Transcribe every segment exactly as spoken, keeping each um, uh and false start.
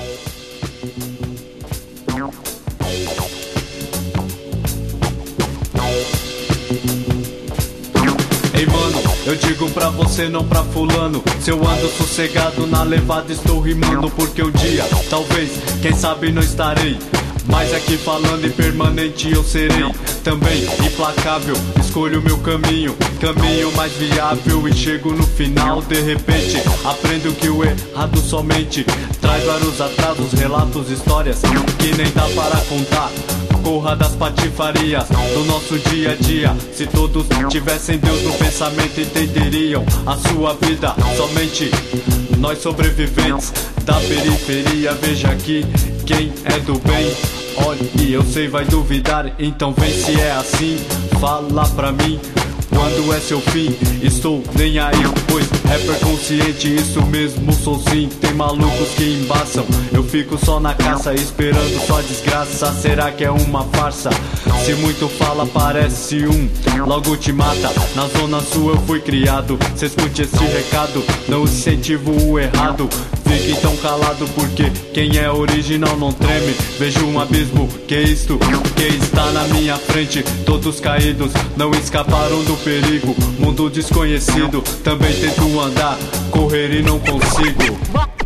Ei mano, eu digo pra você, não pra fulano. Se eu ando sossegado na levada, estou rimando. Porque um dia, talvez, quem sabe não estarei mas aqui falando e permanente eu serei também implacável, escolho meu caminho, caminho mais viável e chego no final. De repente aprendo que o errado somente traz vários atrasos, relatos, histórias que nem dá para contar. Corra das patifarias do nosso dia a dia. Se todos tivessem Deus no pensamento, entenderiam a sua vida. Somente nós sobreviventes da periferia. Veja aqui quem é do bem. Olhe e eu sei vai duvidar, então vem se é assim, fala pra mim. Quando é seu fim, estou nem aí, pois rapper consciente, isso mesmo sou sim. Tem malucos que embaçam, eu fico só na caça, esperando só desgraça. Será que é uma farsa? Se muito fala parece um, logo te mata. Na zona sul eu fui criado, cê escute esse recado, não incentivo o errado. Fique então calado porque quem é original não treme. Vejo um abismo, que isto, que está na minha frente. Todos caídos, não escaparam do perigo. Mundo desconhecido, também tento andar, correr e não consigo.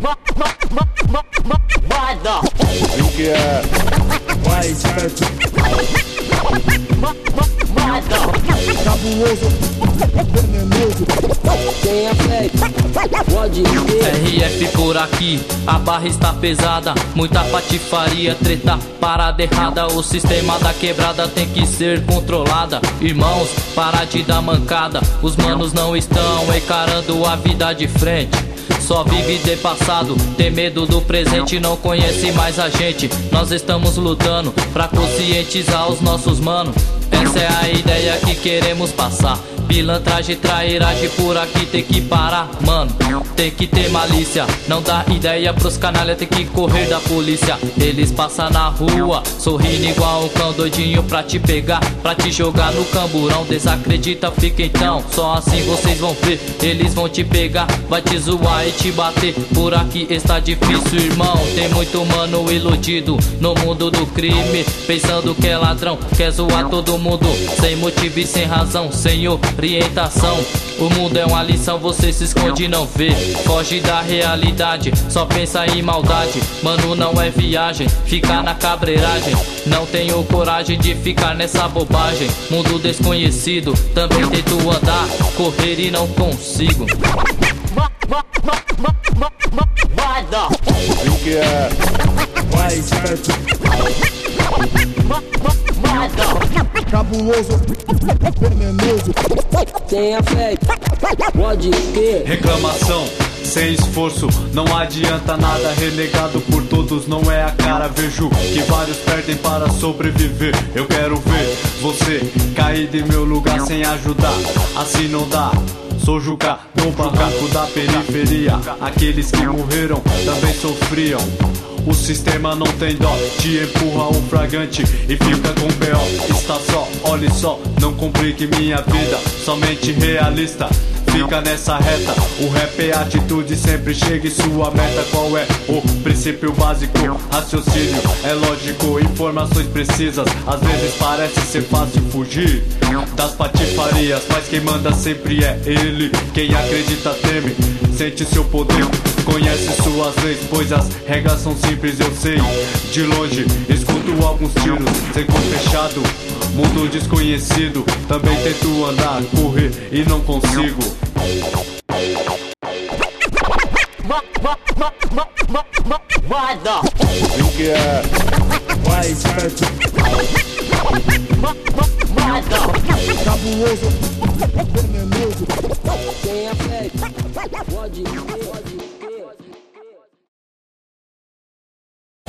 O que é mais esperto, cabuloso, venenoso. Quem é fé, pode ter. R F por aqui, a barra está pesada. Muita patifaria, treta, parada errada. O sistema da quebrada tem que ser controlada. Irmãos, para de dar mancada. Os manos não estão encarando a vida de frente. Só vive de passado, tem medo do presente, não conhece mais a gente. Nós estamos lutando pra conscientizar os nossos manos. Essa é a ideia que queremos passar. Pilantragem, trairagem, por aqui tem que parar, mano. Tem que ter malícia, não dá ideia pros canalha, tem que correr da polícia. Eles passam na rua, sorrindo igual um cão doidinho pra te pegar, pra te jogar no camburão. Desacredita, fica então, só assim vocês vão ver. Eles vão te pegar, vai te zoar e te bater. Por aqui está difícil, irmão. Tem muito mano iludido no mundo do crime, pensando que é ladrão, quer zoar todo mundo, sem motivo e sem razão, sem orientação. O mundo é uma lição, você se esconde e não vê. Foge da realidade, só pensa em maldade. Mano, não é viagem, fica na cabreiragem. Não tenho coragem de ficar nessa bobagem. Mundo desconhecido, também tento andar, correr e não consigo. O que é mais esperto, cabuloso, venenoso. Quem é fé, pode ter. Reclamação sem esforço, não adianta nada. Renegado por todos, não é a cara. Vejo que vários perdem para sobreviver. Eu quero ver você cair de meu lugar sem ajudar. Assim não dá. Sou Juca, no barranco da periferia. Aqueles que morreram também sofriam. O sistema não tem dó, te empurra um fragante e fica com B O. Está só, olhe só, não complique minha vida. Somente realista, fica nessa reta. O rap é atitude, sempre chega em sua meta. Qual é o princípio básico? Raciocínio, é lógico, informações precisas. Às vezes parece ser fácil fugir das patifarias, mas quem manda sempre é ele. Quem acredita teme, sente seu poder, conhece suas leis, pois as regras são simples, eu sei. De longe, escuto alguns tiros, cerco fechado, mundo desconhecido. Também tento andar, correr e não consigo. O que é mais esperto, cabuloso, venenoso. Quem é fé, pode ter.